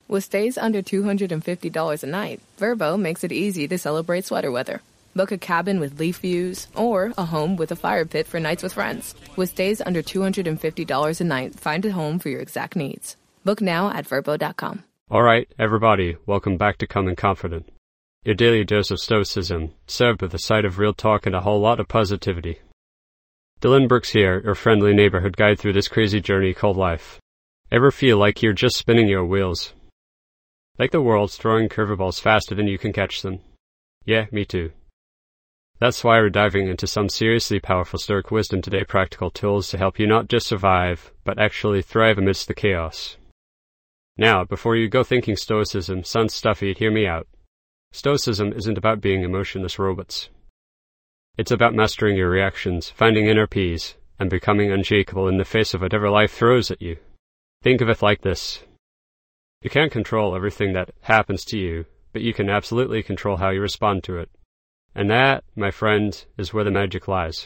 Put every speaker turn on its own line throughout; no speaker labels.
With stays under $250 a night, Vrbo makes it easy to celebrate sweater weather. Book a cabin with leaf views or a home with a fire pit for nights with friends. With stays under $250 a night, find a home for your exact needs. Book now at Vrbo.com.
All right, everybody, welcome back to Come in Confident. Your daily dose of stoicism, served with a side of real talk and a whole lot of positivity. Dylan Brooks here, your friendly neighborhood guide through this crazy journey called life. Ever feel like you're just spinning your wheels? Like the world's throwing curveballs faster than you can catch them? Yeah, me too. That's why we're diving into some seriously powerful Stoic wisdom today, practical tools to help you not just survive, but actually thrive amidst the chaos. Now, before you go thinking Stoicism sounds stuffy, hear me out. Stoicism isn't about being emotionless robots. It's about mastering your reactions, finding inner peace, and becoming unshakable in the face of whatever life throws at you. Think of it like this. You can't control everything that happens to you, but you can absolutely control how you respond to it. And that, my friend, is where the magic lies.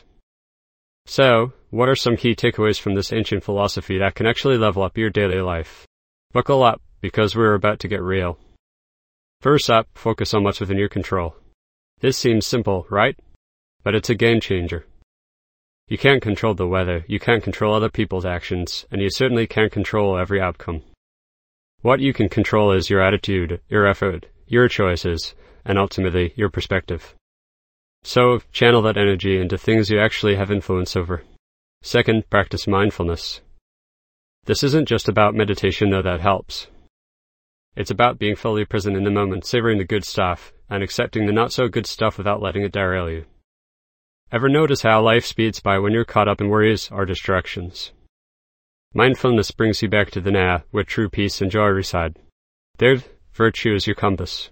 So, what are some key takeaways from this ancient philosophy that can actually level up your daily life? Buckle up, because we're about to get real. First up, focus on what's within your control. This seems simple, right? But it's a game changer. You can't control the weather, you can't control other people's actions, and you certainly can't control every outcome. What you can control is your attitude, your effort, your choices, and ultimately, your perspective. So, channel that energy into things you actually have influence over. Second, practice mindfulness. This isn't just about meditation, though that helps. It's about being fully present in the moment, savoring the good stuff, and accepting the not-so-good stuff without letting it derail you. Ever notice how life speeds by when you're caught up in worries or distractions? Mindfulness brings you back to the now, where true peace and joy reside. There, virtue is your compass.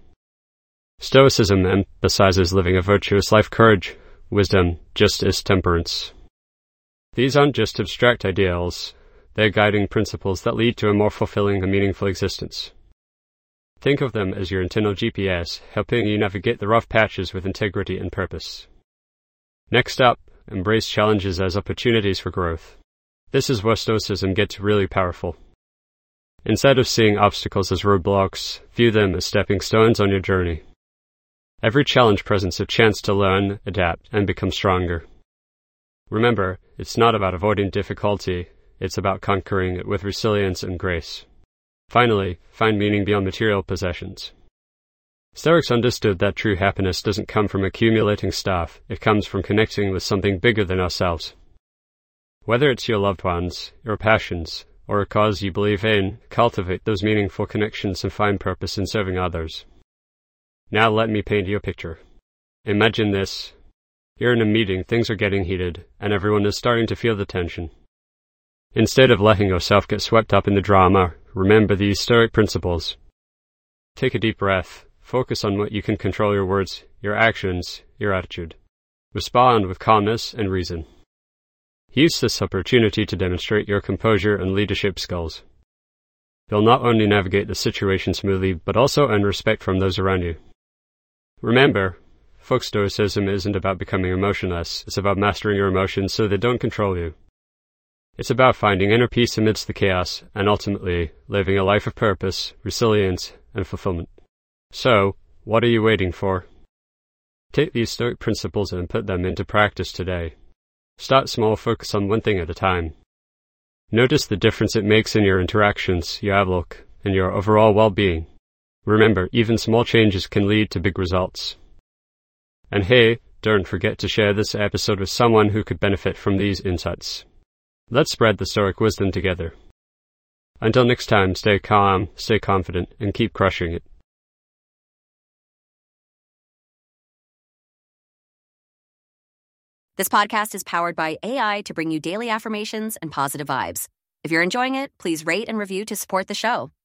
Stoicism emphasizes living a virtuous life, courage, wisdom, justice, temperance. These aren't just abstract ideals, they're guiding principles that lead to a more fulfilling and meaningful existence. Think of them as your internal GPS, helping you navigate the rough patches with integrity and purpose. Next up, embrace challenges as opportunities for growth. This is where Stoicism gets really powerful. Instead of seeing obstacles as roadblocks, view them as stepping stones on your journey. Every challenge presents a chance to learn, adapt, and become stronger. Remember, it's not about avoiding difficulty, it's about conquering it with resilience and grace. Finally, find meaning beyond material possessions. Stoics understood that true happiness doesn't come from accumulating stuff, it comes from connecting with something bigger than ourselves. Whether it's your loved ones, your passions, or a cause you believe in, cultivate those meaningful connections and find purpose in serving others. Now let me paint you a picture. Imagine this. You're in a meeting, things are getting heated, and everyone is starting to feel the tension. Instead of letting yourself get swept up in the drama, remember these Stoic principles. Take a deep breath. Focus on what you can control: your words, your actions, your attitude. Respond with calmness and reason. Use this opportunity to demonstrate your composure and leadership skills. You'll not only navigate the situation smoothly, but also earn respect from those around you. Remember, folk Stoicism isn't about becoming emotionless, it's about mastering your emotions so they don't control you. It's about finding inner peace amidst the chaos, and ultimately, living a life of purpose, resilience, and fulfillment. So, what are you waiting for? Take these Stoic principles and put them into practice today. Start small, focus on one thing at a time. Notice the difference it makes in your interactions, your outlook, and your overall well-being. Remember, even small changes can lead to big results. And hey, don't forget to share this episode with someone who could benefit from these insights. Let's spread the Stoic wisdom together. Until next time, stay calm, stay confident, and keep crushing it.
This podcast is powered by AI to bring you daily affirmations and positive vibes. If you're enjoying it, please rate and review to support the show.